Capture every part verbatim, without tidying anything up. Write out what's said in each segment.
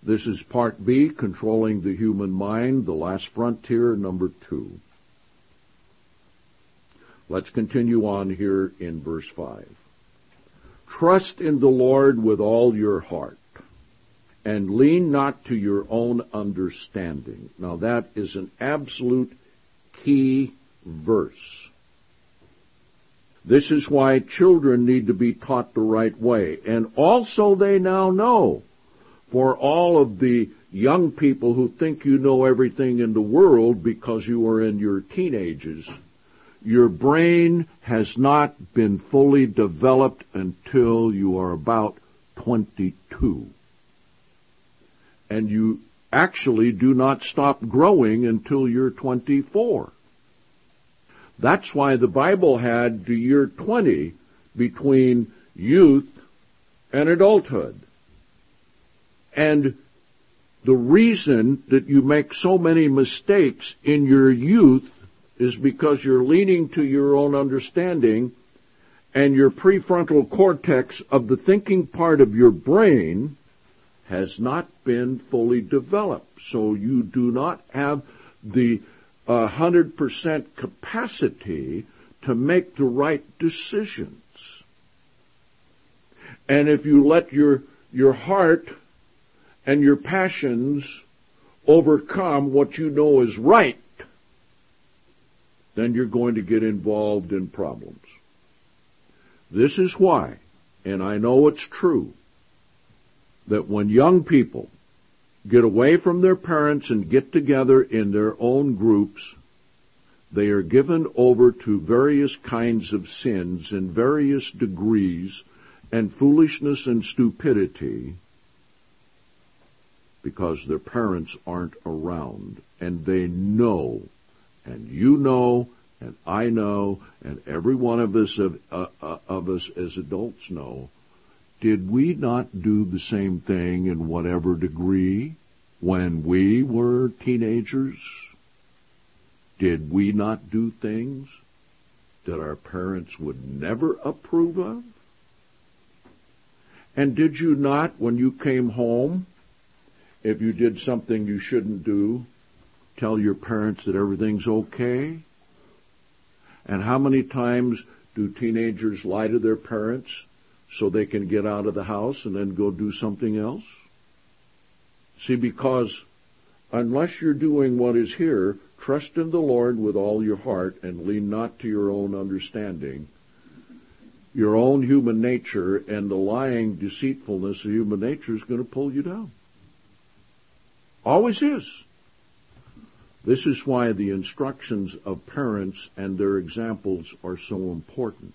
This is part B, controlling the human mind, the last frontier, number two. Let's continue on here in verse five. Trust in the Lord with all your heart, and lean not to your own understanding. Now that is an absolute key verse. This is why children need to be taught the right way. And also they now know, for all of the young people who think you know everything in the world because you are in your teenagers, your brain has not been fully developed until you are about twenty-two. And you actually do not stop growing until you're twenty-four. That's why the Bible had the year twenty between youth and adulthood. And the reason that you make so many mistakes in your youth is because you're leaning to your own understanding, and your prefrontal cortex of the thinking part of your brain has not been fully developed. So you do not have the one hundred percent capacity to make the right decisions. And if you let your your heart and your passions overcome what you know is right, then you're going to get involved in problems. This is why, and I know it's true, that when young people get away from their parents and get together in their own groups, they are given over to various kinds of sins in various degrees and foolishness and stupidity because their parents aren't around, and they know, and you know, and I know, and every one of us of, uh, uh, of us as adults know, did we not do the same thing in whatever degree when we were teenagers? Did we not do things that our parents would never approve of? And did you not, when you came home, if you did something you shouldn't do, tell your parents that everything's okay? And how many times do teenagers lie to their parents so they can get out of the house and then go do something else? See, because unless you're doing what is here, trust in the Lord with all your heart and lean not to your own understanding, your own human nature and the lying deceitfulness of human nature is going to pull you down. Always is. This is why the instructions of parents and their examples are so important.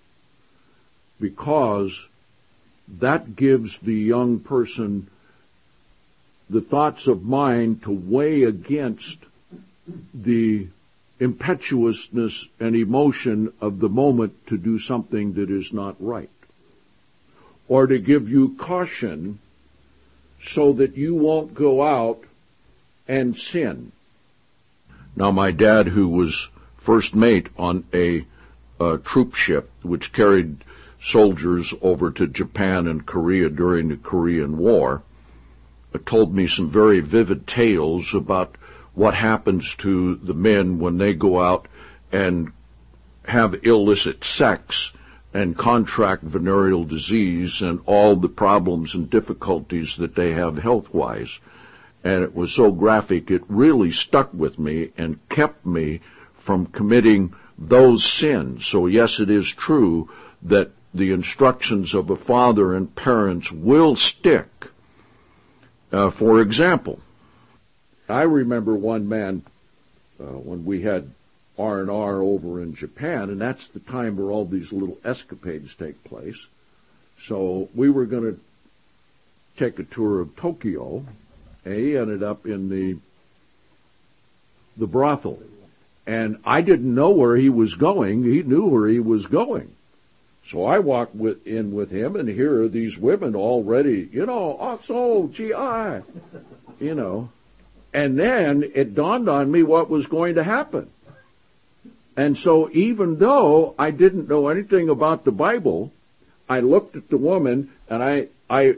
Because that gives the young person the thoughts of mind to weigh against the impetuousness and emotion of the moment to do something that is not right. Or to give you caution so that you won't go out and sin. Now, my dad, who was first mate on a, a troop ship which carried soldiers over to Japan and Korea during the Korean War, uh, told me some very vivid tales about what happens to the men when they go out and have illicit sex and contract venereal disease and all the problems and difficulties that they have health-wise. And it was so graphic, it really stuck with me and kept me from committing those sins. So yes, it is true that the instructions of a father and parents will stick. Uh, for example, I remember one man uh, when we had R and R over in Japan, and that's the time where all these little escapades take place. So we were going to take a tour of Tokyo, and he ended up in the the brothel. And I didn't know where he was going. He knew where he was going. So I walked with, in with him, and here are these women already, you know, also, G I, you know. And then it dawned on me what was going to happen. And so even though I didn't know anything about the Bible, I looked at the woman, and I, I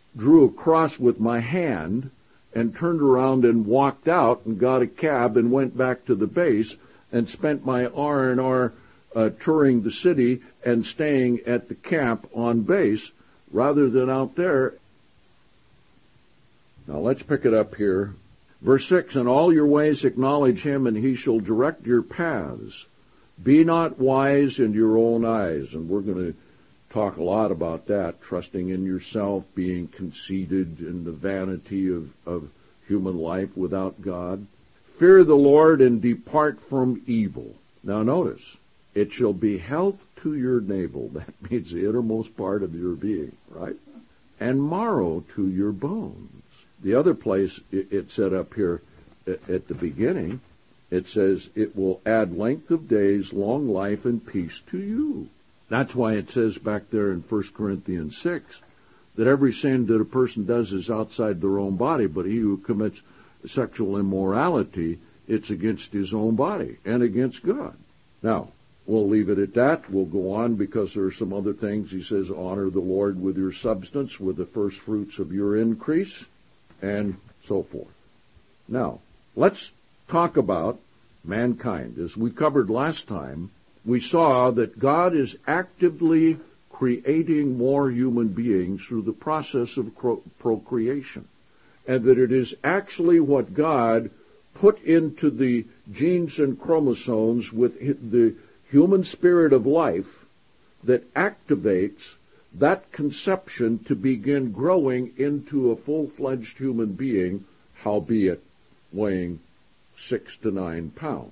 drew a cross with my hand and turned around and walked out and got a cab and went back to the base and spent my R and R uh, touring the city and staying at the camp on base rather than out there. Now let's pick it up here. Verse six, in all your ways acknowledge him, and he shall direct your paths. Be not wise in your own eyes. And we're going to talk a lot about that, trusting in yourself, being conceited in the vanity of, of human life without God. Fear the Lord and depart from evil. Now notice, it shall be health to your navel. That means the innermost part of your being, right? And marrow to your bones. The other place it said up here at the beginning, it says, it will add length of days, long life, and peace to you. That's why it says back there in First Corinthians six that every sin that a person does is outside their own body, but he who commits sexual immorality, it's against his own body and against God. Now, we'll leave it at that. We'll go on because there are some other things. He says, honor the Lord with your substance, with the first fruits of your increase, and so forth. Now, let's talk about mankind. As we covered last time, we saw that God is actively creating more human beings through the process of procreation, and that it is actually what God put into the genes and chromosomes with the human spirit of life that activates that conception to begin growing into a full-fledged human being, howbeit weighing six to nine pounds.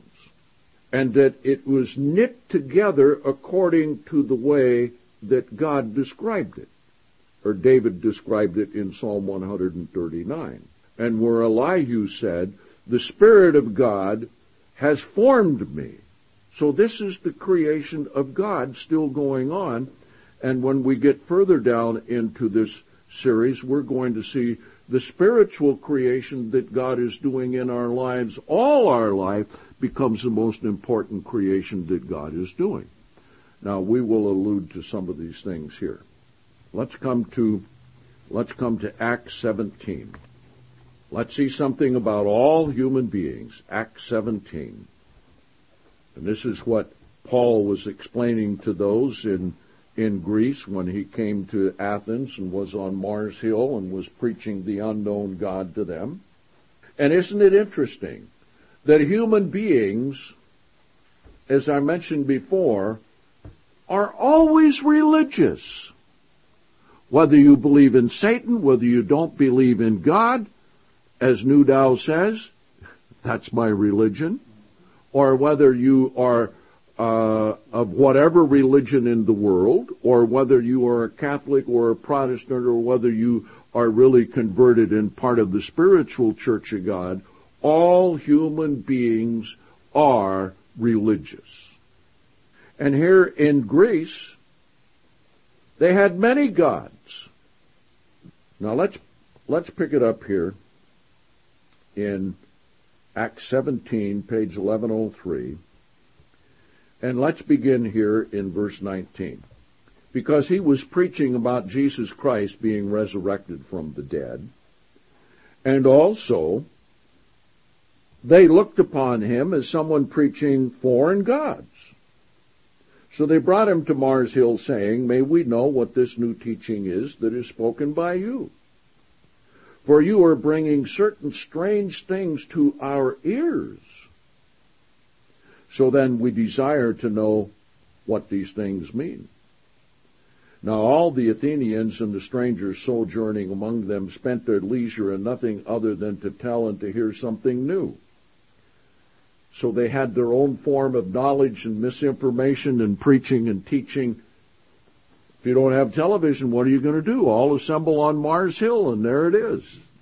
And that it was knit together according to the way that God described it, or David described it in Psalm one thirty-nine. And where Elihu said, the Spirit of God has formed me. So this is the creation of God still going on. And when we get further down into this series, we're going to see the spiritual creation that God is doing in our lives. All our life becomes the most important creation that God is doing. Now, we will allude to some of these things here. Let's come to, let's come to Acts seventeen. Let's see something about all human beings. Acts seventeen. And this is what Paul was explaining to those in in Greece when he came to Athens and was on Mars Hill and was preaching the unknown God to them. And isn't it interesting that human beings, as I mentioned before, are always religious. Whether you believe in Satan, whether you don't believe in God, as Newdow says, that's my religion, or whether you are Uh, of whatever religion in the world, or whether you are a Catholic or a Protestant, or whether you are really converted and part of the spiritual church of God, all human beings are religious. And here in Greece, they had many gods. Now let's let's pick it up here in Acts seventeen, page eleven oh three. And let's begin here in verse nineteen. Because he was preaching about Jesus Christ being resurrected from the dead. And also, they looked upon him as someone preaching foreign gods. So they brought him to Mars Hill, saying, may we know what this new teaching is that is spoken by you? For you are bringing certain strange things to our ears. So then we desire to know what these things mean. Now all the Athenians and the strangers sojourning among them spent their leisure in nothing other than to tell and to hear something new. So they had their own form of knowledge and misinformation and preaching and teaching. If you don't have television, what are you going to do? All assemble on Mars Hill, and there it is.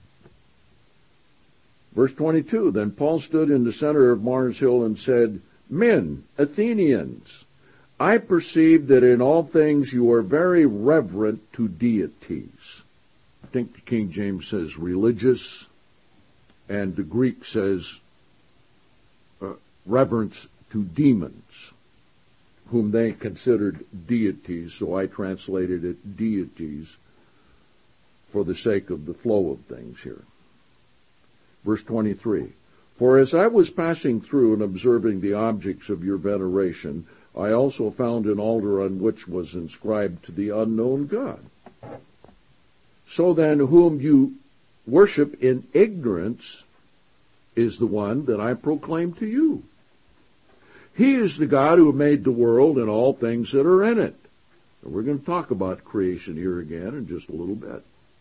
Verse twenty-two, then Paul stood in the center of Mars Hill and said, men, Athenians, I perceive that in all things you are very reverent to deities. I think the King James says religious, and the Greek says uh, reverence to demons, whom they considered deities, so I translated it deities. for the sake of the flow of things here. Verse twenty-three. For as I was passing through and observing the objects of your veneration, I also found an altar on which was inscribed to the unknown God. So then, whom you worship in ignorance is the one that I proclaim to you. He is the God who made the world and all things that are in it. And we're going to talk about creation here again in just a little bit.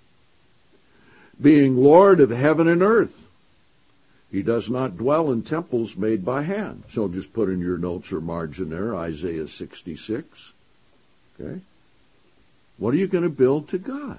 Being Lord of heaven and earth. He does not dwell in temples made by hand. So just put in your notes or margin there, Isaiah sixty-six. Okay? What are you going to build to God?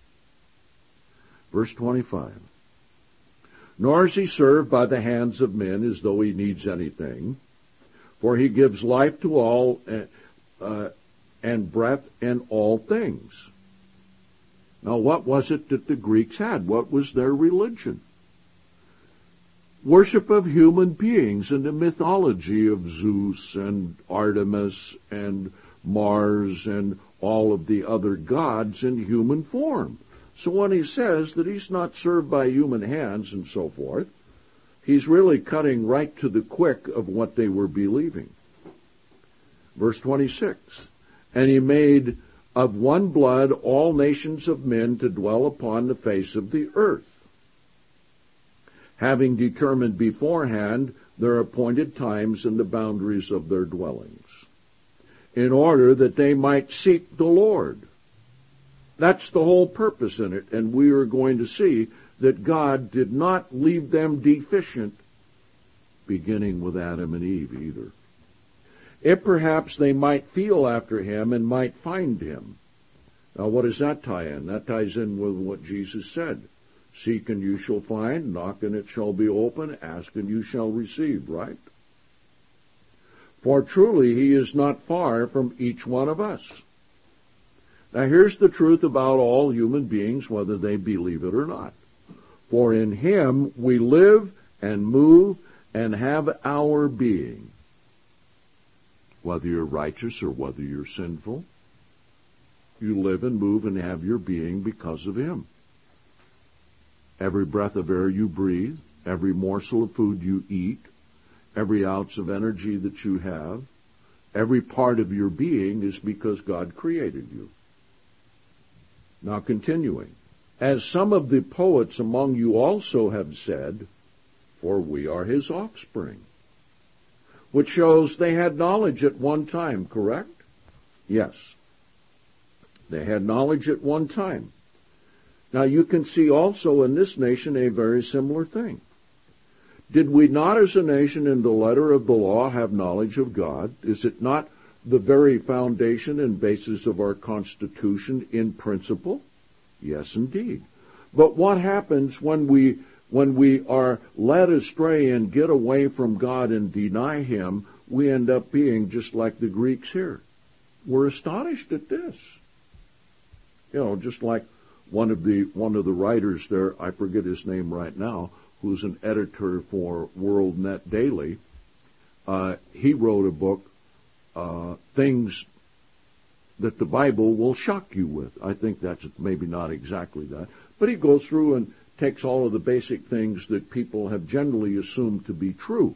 Verse twenty-five. Nor is he served by the hands of men as though he needs anything, for he gives life to all uh, and breath in all things. Now, what was it that the Greeks had? What was their religion? Worship of human beings and the mythology of Zeus and Artemis and Mars and all of the other gods in human form. So when he says that he's not served by human hands and so forth, he's really cutting right to the quick of what they were believing. Verse twenty-six. And he made of one blood all nations of men to dwell upon the face of the earth, having determined beforehand their appointed times and the boundaries of their dwellings, in order that they might seek the Lord. That's the whole purpose in it, and we are going to see that God did not leave them deficient, beginning with Adam and Eve either. If perhaps they might feel after him and might find him. Now what does that tie in? That ties in with what Jesus said. Seek and you shall find, knock and it shall be open, ask and you shall receive, right? For truly he is not far from each one of us. Now here's the truth about all human beings, whether they believe it or not. For in him we live and move and have our being. Whether you're righteous or whether you're sinful, you live and move and have your being because of him. Every breath of air you breathe, every morsel of food you eat, every ounce of energy that you have, every part of your being is because God created you. Now continuing. As some of the poets among you also have said, for we are his offspring. Which shows they had knowledge at one time, correct? Yes. They had knowledge at one time. Now you can see also in this nation a very similar thing. Did we not as a nation in the letter of the law have knowledge of God? Is it not the very foundation and basis of our Constitution in principle? Yes, indeed. But what happens when we when we are led astray and get away from God and deny him? We end up being just like the Greeks here. We're astonished at this. You know, just like one of the one of the writers there, I forget his name right now, who's an editor for World Net Daily. Uh, he wrote a book, uh, Things that the Bible will shock you with. I think that's maybe not exactly that. But he goes through and takes all of the basic things that people have generally assumed to be true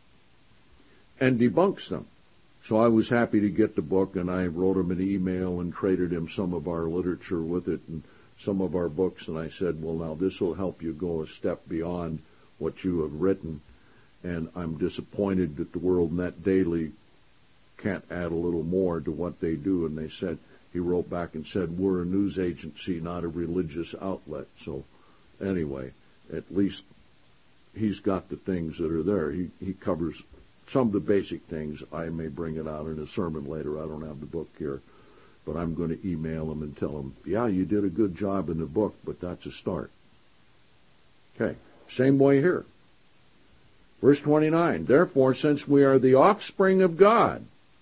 and debunks them. So I was happy to get the book, and I wrote him an email and traded him some of our literature with it and some of our books, and I said, well, now this will help you go a step beyond what you have written, and I'm disappointed that the World Net Daily can't add a little more to what they do. And they said, he wrote back and said, we're a news agency, not a religious outlet. So anyway, at least he's got the things that are there. He, he covers some of the basic things. I may bring it out in a sermon later. I don't have the book here. But I'm going to email him and tell him, yeah, you did a good job in the book, but that's a start. Okay, same way here. Verse twenty-nine, therefore, since we are the offspring of God,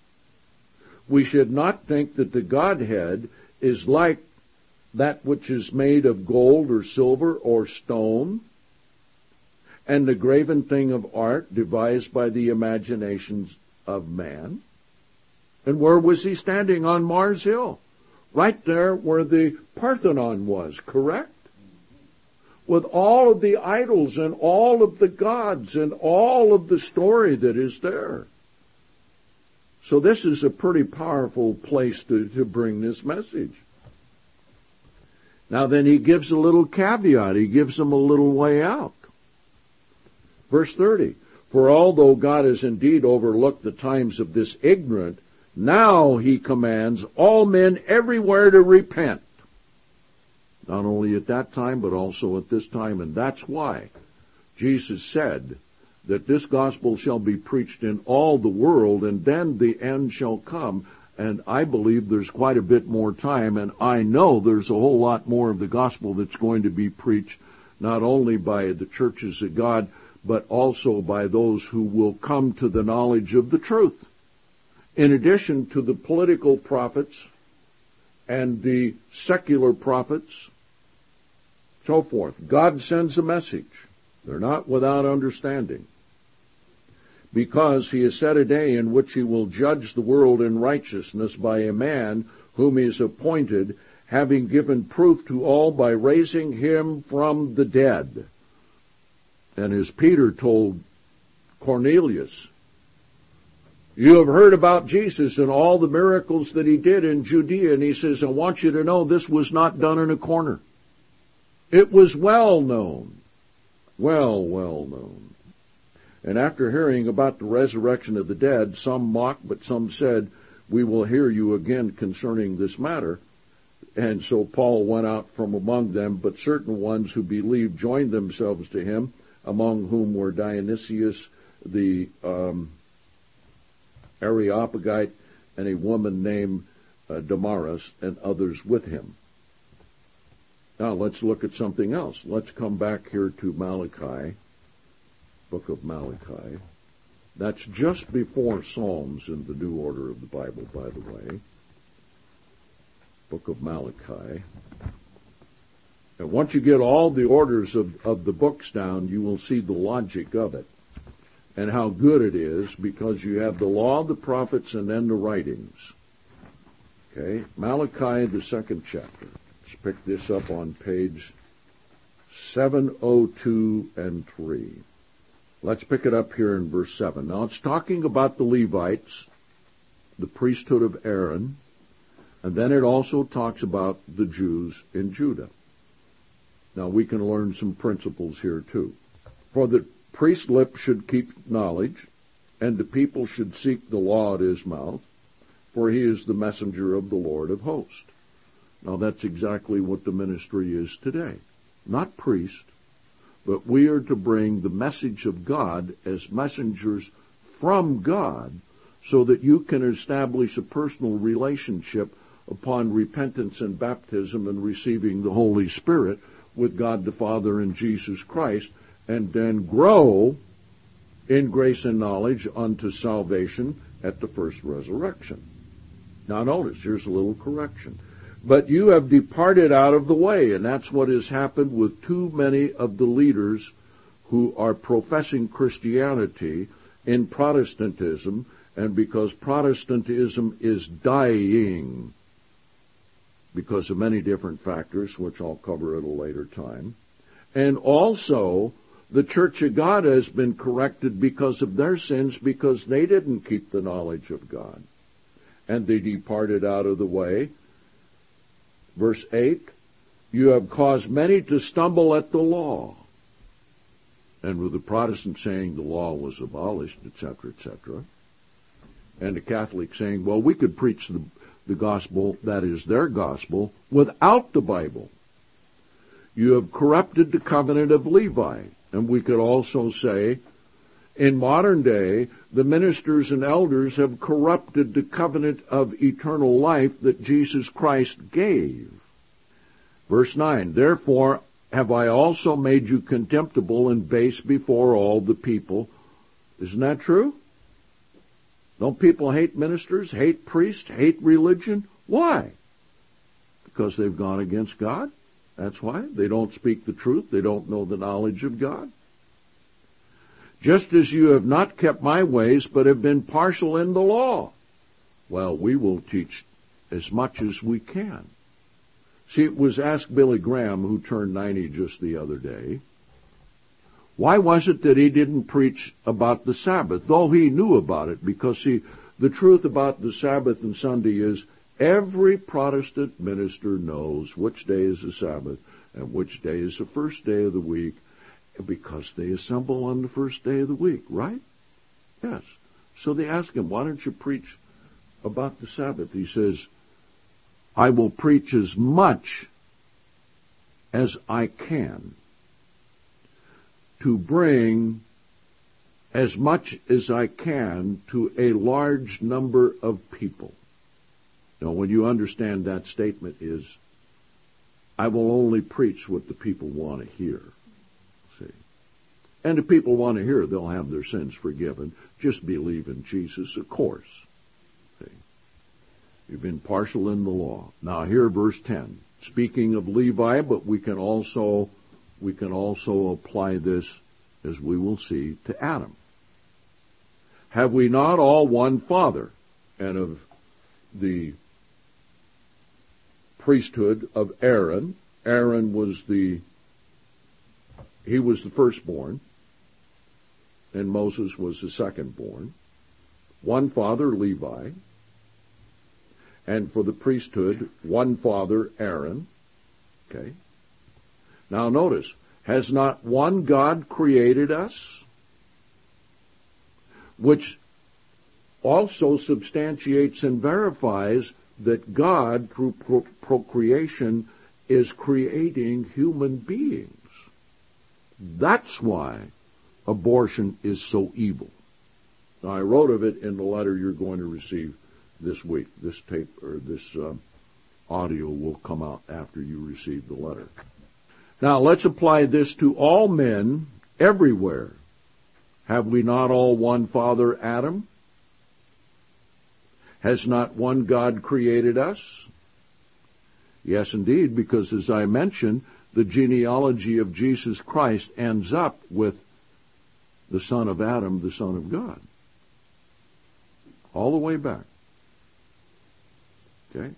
we should not think that the Godhead is like that which is made of gold or silver or stone, and the graven thing of art devised by the imaginations of man. And where was he standing? On Mars Hill. right there where the Parthenon was, correct? With all of the idols and all of the gods and all of the story that is there. So this is a pretty powerful place to, to bring this message. Now then he gives a little caveat. He gives them a little way out. Verse thirty. For although God has indeed overlooked the times of this ignorant, now he commands all men everywhere to repent. Not only at that time, but also at this time. And that's why Jesus said that this gospel shall be preached in all the world, and then the end shall come. And I believe there's quite a bit more time, and I know there's a whole lot more of the gospel that's going to be preached, not only by the churches of God, but also by those who will come to the knowledge of the truth. In addition to the political prophets and the secular prophets, so forth. God sends a message. They're not without understanding. Because he has set a day in which he will judge the world in righteousness by a man whom he has appointed, having given proof to all by raising him from the dead. And as Peter told Cornelius, you have heard about Jesus and all the miracles that he did in Judea. And he says, I want you to know this was not done in a corner. It was well known. Well, well known. And after hearing about the resurrection of the dead, some mocked, but some said, we will hear you again concerning this matter. And so Paul went out from among them, but certain ones who believed joined themselves to him, among whom were Dionysius the um, Areopagite, and a woman named uh, Damaris, and others with him. Now let's look at something else. Let's come back here to Malachi, book of Malachi. That's just before Psalms in the new order of the Bible, by the way. Book of Malachi. And once you get all the orders of, of the books down, you will see the logic of it and how good it is, because you have the law, the prophets, and then the writings. Okay, Malachi, the second chapter. Let's pick this up on page seven oh two and three. Let's pick it up here in verse seven. Now it's talking about the Levites, the priesthood of Aaron, and then it also talks about the Jews in Judah. Now we can learn some principles here too. For the priest's lip should keep knowledge, and the people should seek the law at his mouth, for he is the messenger of the Lord of hosts. Now that's exactly what the ministry is today. Not priest, but we are to bring the message of God as messengers from God, so that you can establish a personal relationship upon repentance and baptism and receiving the Holy Spirit with God the Father and Jesus Christ, and then grow in grace and knowledge unto salvation at the first resurrection. Now notice, here's a little correction. But you have departed out of the way, and that's what has happened with too many of the leaders who are professing Christianity in Protestantism, and because Protestantism is dying because of many different factors, which I'll cover at a later time. And also, the Church of God has been corrected because of their sins, because they didn't keep the knowledge of God. And they departed out of the way. Verse eight, you have caused many to stumble at the law. And with the Protestants saying the law was abolished, et cetera, et cetera. And the Catholics saying, well, we could preach the, the gospel, that is their gospel, without the Bible. You have corrupted the covenant of Levi. And we could also say, in modern day, the ministers and elders have corrupted the covenant of eternal life that Jesus Christ gave. Verse nine, therefore have I also made you contemptible and base before all the people. Isn't that true? Don't people hate ministers, hate priests, hate religion? Why? Because they've gone against God. That's why. They don't speak the truth. They don't know the knowledge of God. Just as you have not kept my ways, but have been partial in the law. Well, we will teach as much as we can. See, it was asked Billy Graham, who turned ninety just the other day, why was it that he didn't preach about the Sabbath, though he knew about it? Because, see, the truth about the Sabbath and Sunday is every Protestant minister knows which day is the Sabbath and which day is the first day of the week, because they assemble on the first day of the week, right? Yes. So they ask him, why don't you preach about the Sabbath? He says, I will preach as much as I can to bring as much as I can to a large number of people. Now, when you understand that statement is, I will only preach what the people want to hear. See? And if people want to hear, they'll have their sins forgiven. Just believe in Jesus, of course. See? You've been partial in the law. Now here, verse ten. Speaking of Levi, but we can also we can also apply this, as we will see, to Adam. Have we not all one Father? And of the priesthood of Aaron, Aaron was the he was the firstborn, and Moses was the secondborn. One father, Levi. And for the priesthood, one father, Aaron. Okay. Now notice, has not one God created us? Which also substantiates and verifies that God, through pro- procreation, is creating human beings. That's why abortion is so evil. Now, I wrote of it in the letter you're going to receive this week. This tape or this uh, audio will come out after you receive the letter. Now, let's apply this to all men everywhere. Have we not all one Father, Adam? Has not one God created us? Yes, indeed, because as I mentioned, the genealogy of Jesus Christ ends up with the son of Adam, the son of God. All the way back. Okay?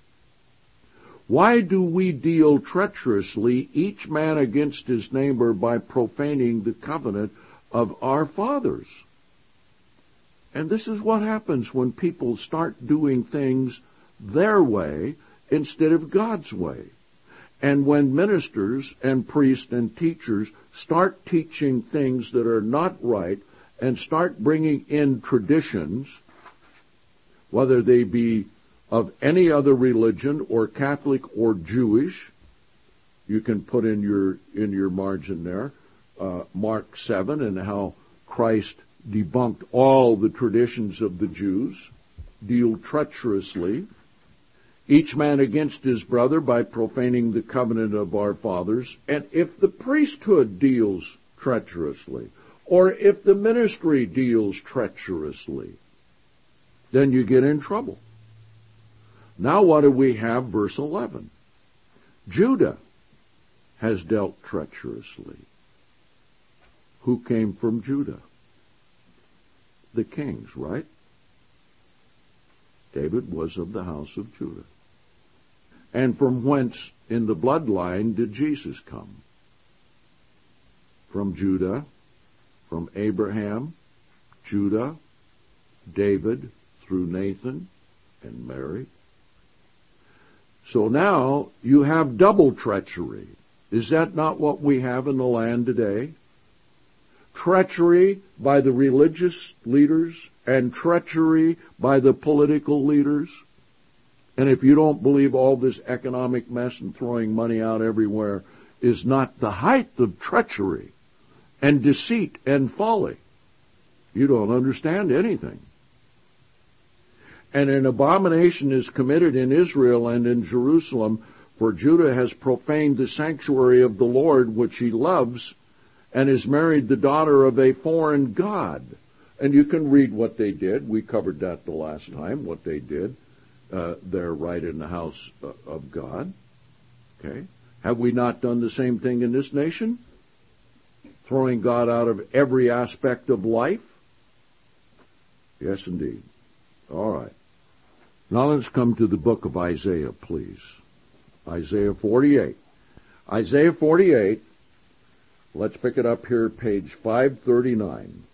Why do we deal treacherously, each man against his neighbor, by profaning the covenant of our fathers? And this is what happens when people start doing things their way instead of God's way. And when ministers and priests and teachers start teaching things that are not right and start bringing in traditions, whether they be of any other religion or Catholic or Jewish, you can put in your in your margin there, uh, Mark seven, and how Christ debunked all the traditions of the Jews, deal treacherously, each man against his brother by profaning the covenant of our fathers. And if the priesthood deals treacherously, or if the ministry deals treacherously, then you get in trouble. Now what do we have? Verse eleven. Judah has dealt treacherously. Who came from Judah? The kings, right? David was of the house of Judah. And from whence in the bloodline did Jesus come? From Judah, from Abraham, Judah, David, through Nathan and Mary. So now you have double treachery. Is that not what we have in the land today? Treachery by the religious leaders and treachery by the political leaders. And if you don't believe all this economic mess and throwing money out everywhere is not the height of treachery and deceit and folly, you don't understand anything. And an abomination is committed in Israel and in Jerusalem, for Judah has profaned the sanctuary of the Lord, which he loves, and has married the daughter of a foreign god. And you can read what they did. We covered that the last time, what they did uh, there right in the house of God. Okay. Have we not done the same thing in this nation? Throwing God out of every aspect of life? Yes, indeed. All right. Now let's come to the book of Isaiah, please. Isaiah forty-eight. Isaiah forty-eight, let's pick it up here, page five thirty-nine.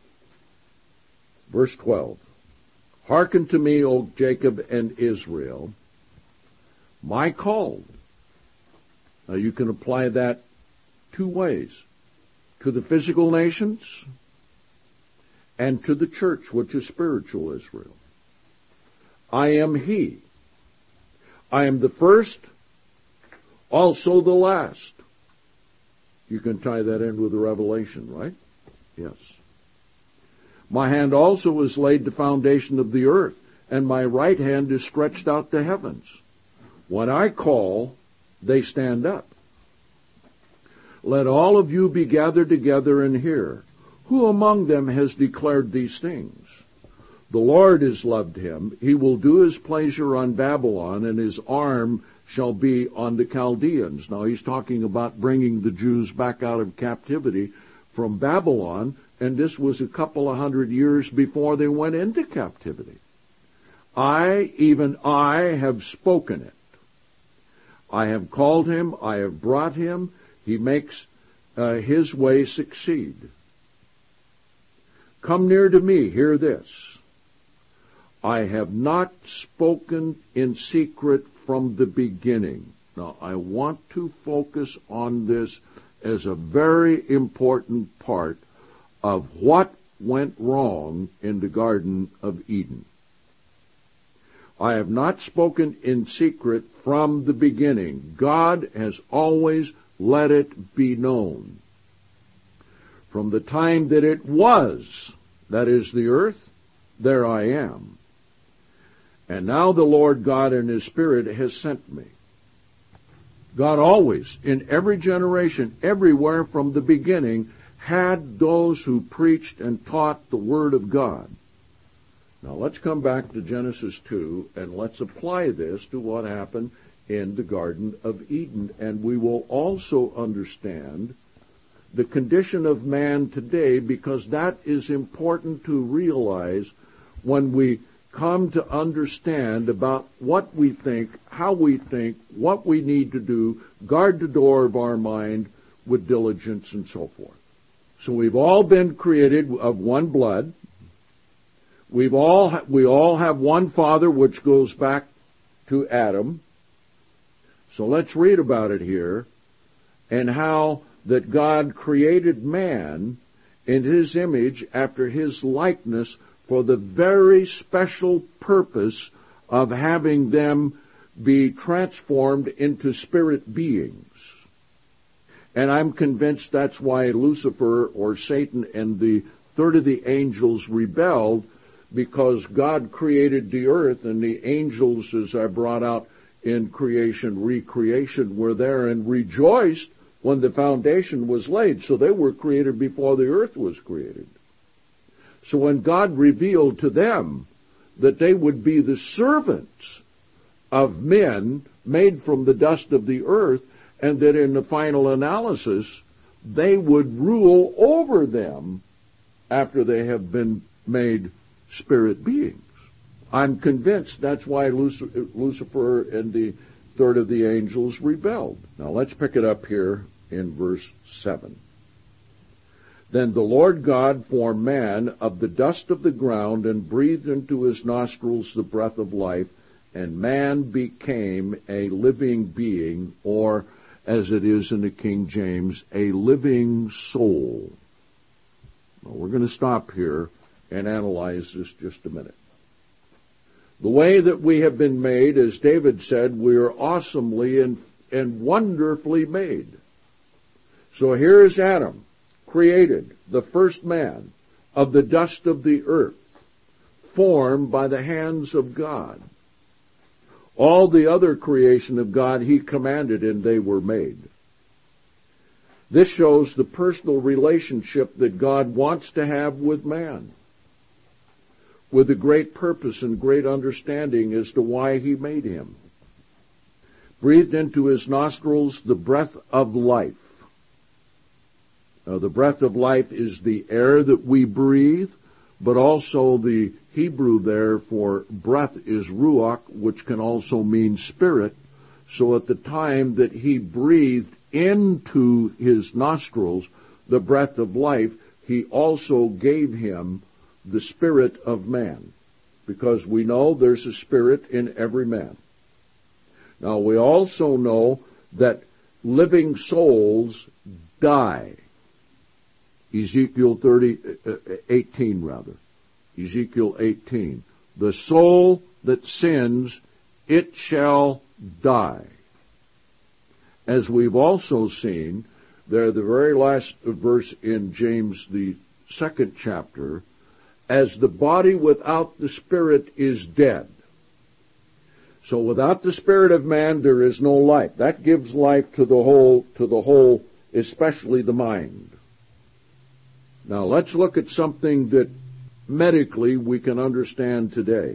Verse twelve. Hearken to me, O Jacob and Israel, my called. Now you can apply that two ways. To the physical nations and to the church, which is spiritual Israel. I am He. I am the first, also the last. You can tie that in with the Revelation, right? Yes. My hand also is laid the foundation of the earth, and my right hand is stretched out to heavens. When I call, they stand up. Let all of you be gathered together and hear. Who among them has declared these things? The Lord has loved him. He will do his pleasure on Babylon, and his arm shall be on the Chaldeans. Now he's talking about bringing the Jews back out of captivity from Babylon, and this was a couple of hundred years before they went into captivity. I, even I, have spoken it. I have called him, I have brought him. He makes uh, his way succeed. Come near to me, hear this. I have not spoken in secret from the beginning. Now, I want to focus on this as a very important part of what went wrong in the Garden of Eden. I have not spoken in secret from the beginning. God has always let it be known. From the time that it was, that is the earth, there I am. And now the Lord God in His Spirit has sent me. God always, in every generation, everywhere from the beginning, had those who preached and taught the Word of God. Now let's come back to Genesis two and let's apply this to what happened in the Garden of Eden. And we will also understand the condition of man today, because that is important to realize when we come to understand about what we think, how we think, what we need to do, guard the door of our mind with diligence and so forth. So we've all been created of one blood. We've all, we all have one Father, which goes back to Adam. So let's read about it here, and how that God created man in His image after His likeness for the very special purpose of having them be transformed into spirit beings. And I'm convinced that's why Lucifer or Satan and the third of the angels rebelled, because God created the earth, and the angels, as I brought out in creation, recreation, were there and rejoiced when the foundation was laid. So they were created before the earth was created. So when God revealed to them that they would be the servants of men made from the dust of the earth, and that in the final analysis they would rule over them after they have been made spirit beings. I'm convinced that's why Lucifer and the third of the angels rebelled. Now let's pick it up here in verse seven. Then the Lord God formed man of the dust of the ground and breathed into his nostrils the breath of life, and man became a living being, or as it is in the King James, a living soul. Well, we're going to stop here and analyze this just a minute. The way that we have been made, as David said, we are awesomely and, and wonderfully made. So here is Adam, created, the first man, of the dust of the earth, formed by the hands of God. All the other creation of God He commanded, and they were made. This shows the personal relationship that God wants to have with man, with a great purpose and great understanding as to why He made him. Breathed into his nostrils the breath of life. Now, the breath of life is the air that we breathe, but also the Hebrew there for breath is ruach, which can also mean spirit. So at the time that he breathed into his nostrils the breath of life, he also gave him the spirit of man, because we know there's a spirit in every man. Now we also know that living souls die. Ezekiel thirty, uh, eighteen rather. Ezekiel eighteen. The soul that sins, it shall die. As we've also seen, there the very last verse in James, the second chapter, as the body without the spirit is dead. So without the spirit of man, there is no life. That gives life to the whole, to the whole, especially the mind. Now let's look at something that medically we can understand today.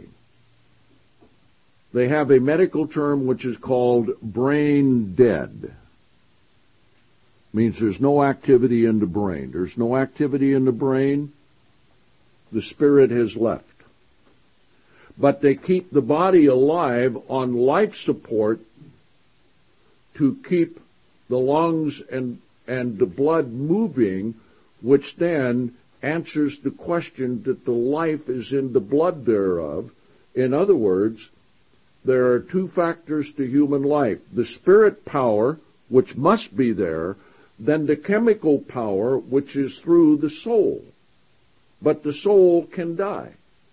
They have a medical term which is called brain dead. Means there's no activity in the brain. There's no activity in the brain. The spirit has left. But they keep the body alive on life support to keep the lungs and, and the blood moving, which then answers the question that the life is in the blood thereof. In other words, there are two factors to human life: the spirit power, which must be there, then the chemical power, which is through the soul. But the soul can die.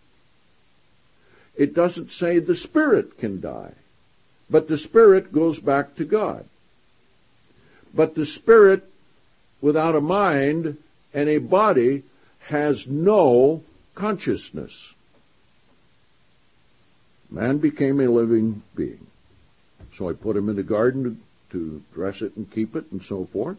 It doesn't say the spirit can die, but the spirit goes back to God. But the spirit, without a mind and a body, has no consciousness. Man became a living being. So I put him in the garden to, to dress it and keep it and so forth.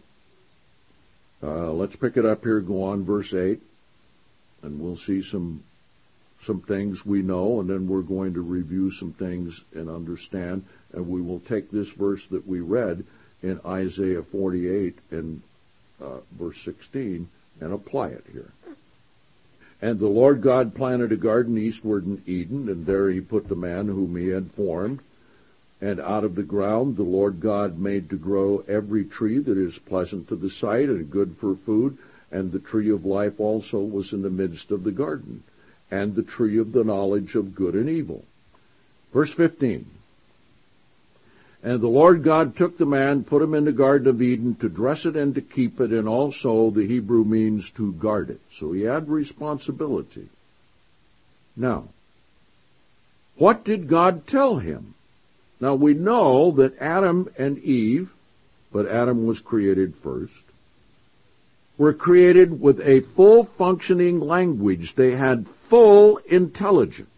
Uh, let's pick it up here, go on, verse eight, and we'll see some some things we know, and then we're going to review some things and understand, and we will take this verse that we read in Isaiah forty-eight and uh, verse sixteen and apply it here. And the Lord God planted a garden eastward in Eden, and there he put the man whom he had formed. And out of the ground the Lord God made to grow every tree that is pleasant to the sight and good for food, and the tree of life also was in the midst of the garden, and the tree of the knowledge of good and evil. Verse fifteen. And the Lord God took the man, put him in the Garden of Eden to dress it and to keep it, and also the Hebrew means to guard it. So he had responsibility. Now, what did God tell him? Now we know that Adam and Eve, but Adam was created first, were created with a full functioning language. They had full intelligence.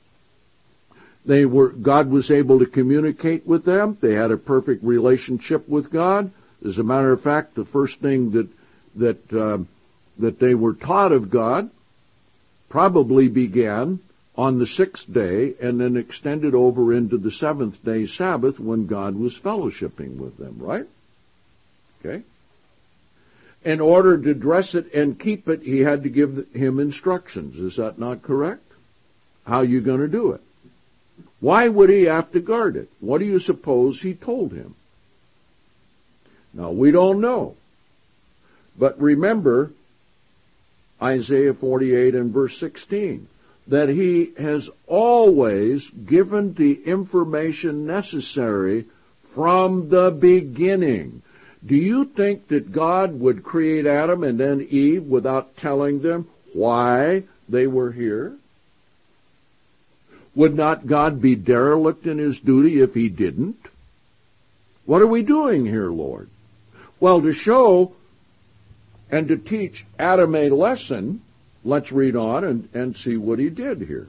They were, God was able to communicate with them. They had a perfect relationship with God. As a matter of fact, the first thing that that uh, that they were taught of God probably began on the sixth day and then extended over into the seventh day Sabbath when God was fellowshipping with them, right? Okay. In order to dress it and keep it, he had to give him instructions. Is that not correct? How are you going to do it? Why would he have to guard it? What do you suppose he told him? Now, we don't know. But remember Isaiah forty-eight and verse sixteen, that he has always given the information necessary from the beginning. Do you think that God would create Adam and then Eve without telling them why they were here? Would not God be derelict in his duty if he didn't? What are we doing here, Lord? Well, to show and to teach Adam a lesson, let's read on and, and see what he did here.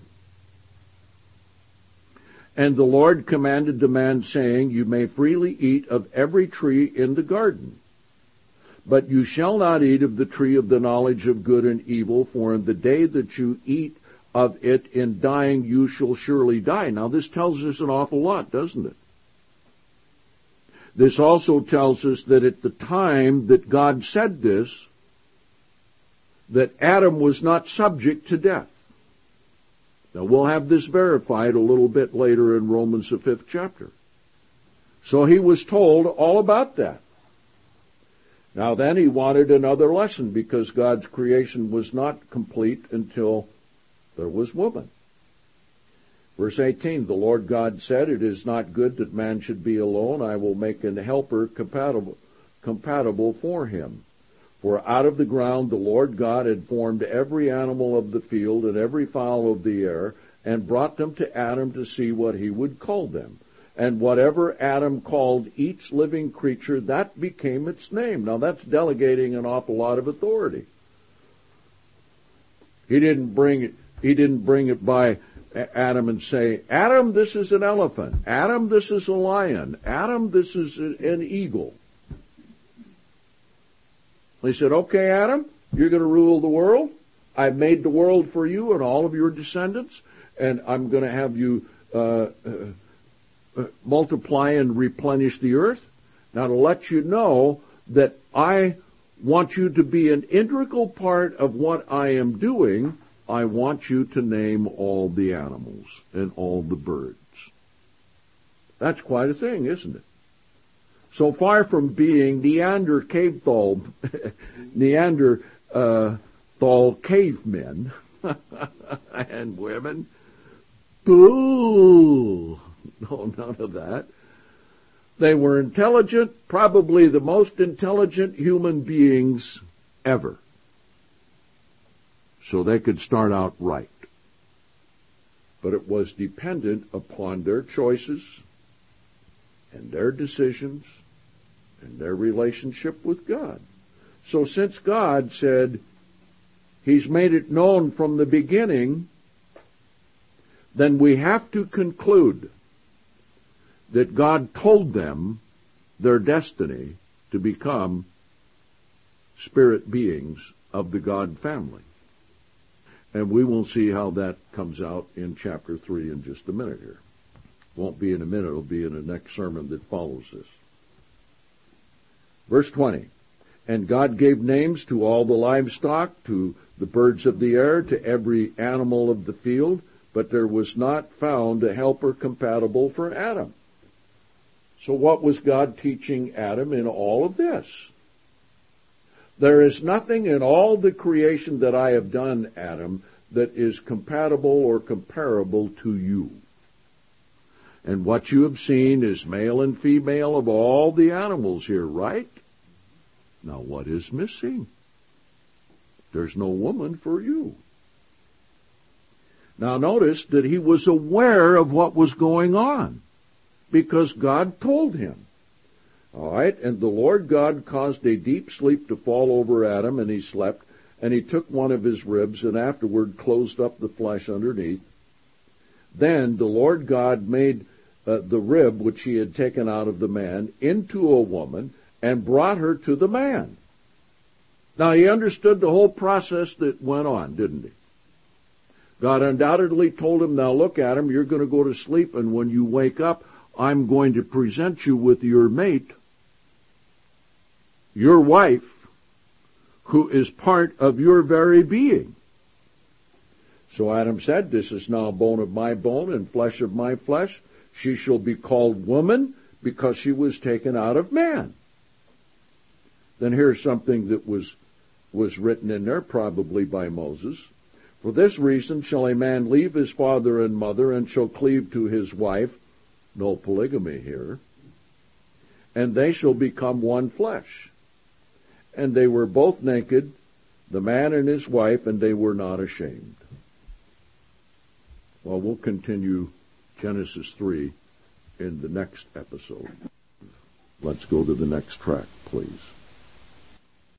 And the Lord commanded the man, saying, You may freely eat of every tree in the garden, but you shall not eat of the tree of the knowledge of good and evil, for in the day that you eat of it, in dying you shall surely die. Now this tells us an awful lot, doesn't it? This also tells us that at the time that God said this, that Adam was not subject to death. Now, we'll have this verified a little bit later in Romans, the fifth chapter. So he was told all about that. Now then, he wanted another lesson, because God's creation was not complete until there was woman. Verse eighteen, the Lord God said, it is not good that man should be alone. I will make an helper compatible, compatible for him. For out of the ground the Lord God had formed every animal of the field and every fowl of the air, and brought them to Adam to see what he would call them. And whatever Adam called each living creature, that became its name. Now that's delegating an awful lot of authority. He didn't bring it, he didn't bring it by Adam and say, Adam, this is an elephant. Adam, this is a lion. Adam, this is an eagle. He said, okay, Adam, you're going to rule the world. I've made the world for you and all of your descendants, and I'm going to have you uh, uh, uh, multiply and replenish the earth. Now, to let you know that I want you to be an integral part of what I am doing, I want you to name all the animals and all the birds. That's quite a thing, isn't it? So far from being Neander Cavethal, Neanderthal uh, cavemen and women, boo! No, none of that. They were intelligent, probably the most intelligent human beings ever. So they could start out right. But it was dependent upon their choices and their decisions and their relationship with God. So since God said He's made it known from the beginning, then we have to conclude that God told them their destiny to become spirit beings of the God family. And we will see how that comes out in chapter three in just a minute here. Won't be in a minute, it'll be in the next sermon that follows this. Verse twenty, and God gave names to all the livestock, to the birds of the air, to every animal of the field, but there was not found a helper compatible for Adam. So what was God teaching Adam in all of this? There is nothing in all the creation that I have done, Adam, that is compatible or comparable to you. And what you have seen is male and female of all the animals here, right? Now what is missing? There's no woman for you. Now notice that he was aware of what was going on, because God told him. All right, and the Lord God caused a deep sleep to fall over Adam, and he slept, and he took one of his ribs, and afterward closed up the flesh underneath. Then the Lord God made uh, the rib which he had taken out of the man into a woman, and brought her to the man. Now he understood the whole process that went on, didn't he? God undoubtedly told him, now look, Adam, you're going to go to sleep, and when you wake up, I'm going to present you with your mate, your wife, who is part of your very being. So Adam said, this is now bone of my bone and flesh of my flesh. She shall be called woman, because she was taken out of man. Then here's something that was, was written in there, probably by Moses. For this reason shall a man leave his father and mother, and shall cleave to his wife. No polygamy here. And they shall become one flesh. And they were both naked, the man and his wife, and they were not ashamed. Well, we'll continue Genesis three in the next episode. Let's go to the next track, please.